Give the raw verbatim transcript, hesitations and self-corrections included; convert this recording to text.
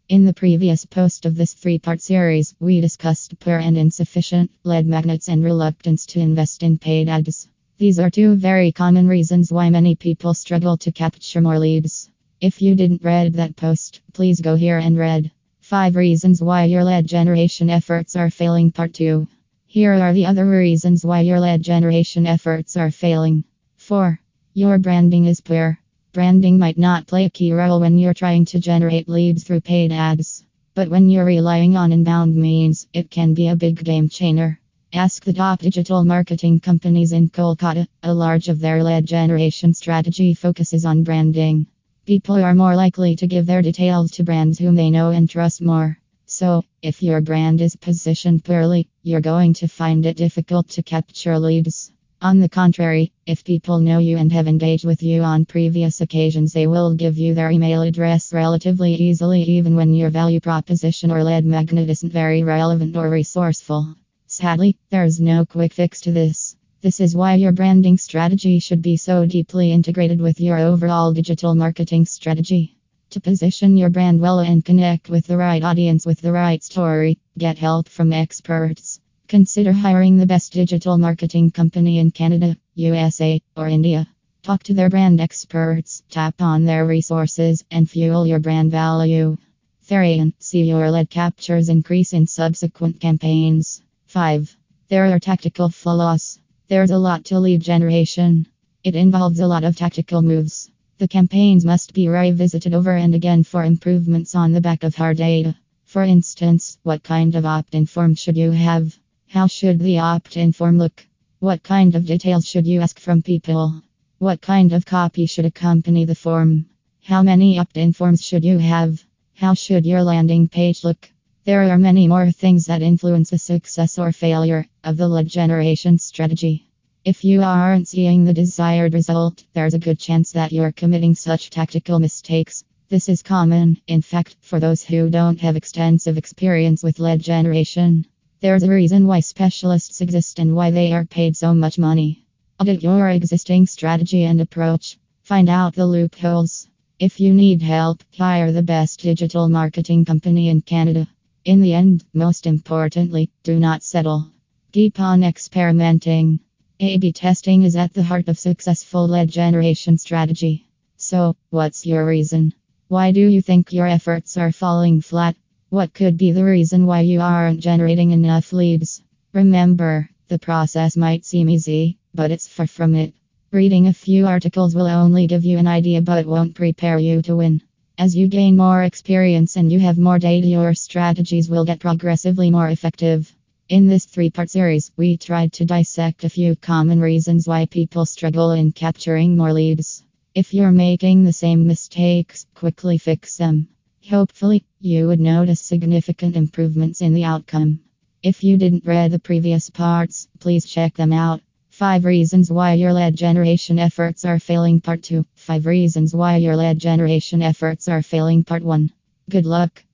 In the previous post of this three part series, we discussed poor and insufficient lead magnets and reluctance to invest in paid ads. These are two very common reasons why many people struggle to capture more leads. If you didn't read that post, please go here and read five reasons why your lead generation efforts are failing part two. Here are the other reasons why your lead generation efforts are failing. four. Your branding is poor. Branding might not play a key role when you're trying to generate leads through paid ads, but when you're relying on inbound means, it can be a big game changer. Ask the top digital marketing companies in Kolkata. A large of their lead generation strategy focuses on branding. People are more likely to give their details to brands whom they know and trust more. So, if your brand is positioned poorly, you're going to find it difficult to capture leads. On the contrary, if people know you and have engaged with you on previous occasions, they will give you their email address relatively easily, even when your value proposition or lead magnet isn't very relevant or resourceful. Sadly, there's no quick fix to this. This is why your branding strategy should be so deeply integrated with your overall digital marketing strategy. To position your brand well and connect with the right audience with the right story, get help from experts. Consider hiring the best digital marketing company in Canada, U S A, or India. Talk to their brand experts, tap on their resources, and fuel your brand value. three. See your lead captures increase in subsequent campaigns. five. There are tactical flaws. There's a lot to lead generation. It involves a lot of tactical moves. The campaigns must be revisited over and again for improvements on the back of hard data. For instance, what kind of opt-in form should you have? How should the opt-in form look? What kind of details should you ask from people? What kind of copy should accompany the form? How many opt-in forms should you have? How should your landing page look? There are many more things that influence the success or failure of the lead generation strategy. If you aren't seeing the desired result, there's a good chance that you're committing such tactical mistakes. This is common, in fact, for those who don't have extensive experience with lead generation. There's a reason why specialists exist and why they are paid so much money. Audit your existing strategy and approach. Find out the loopholes. If you need help, hire the best digital marketing company in Canada. In the end, most importantly, do not settle. Keep on experimenting. A B testing is at the heart of successful lead generation strategy. So, what's your reason? Why do you think your efforts are falling flat? What could be the reason why you aren't generating enough leads? Remember, the process might seem easy, but it's far from it. Reading a few articles will only give you an idea but won't prepare you to win. As you gain more experience and you have more data, your strategies will get progressively more effective. In this three-part series, we tried to dissect a few common reasons why people struggle in capturing more leads. If you're making the same mistakes, quickly fix them. Hopefully, you would notice significant improvements in the outcome. If you didn't read the previous parts, please check them out. five reasons why your lead generation efforts are failing part two. five reasons why your lead generation efforts are failing part one. Good luck.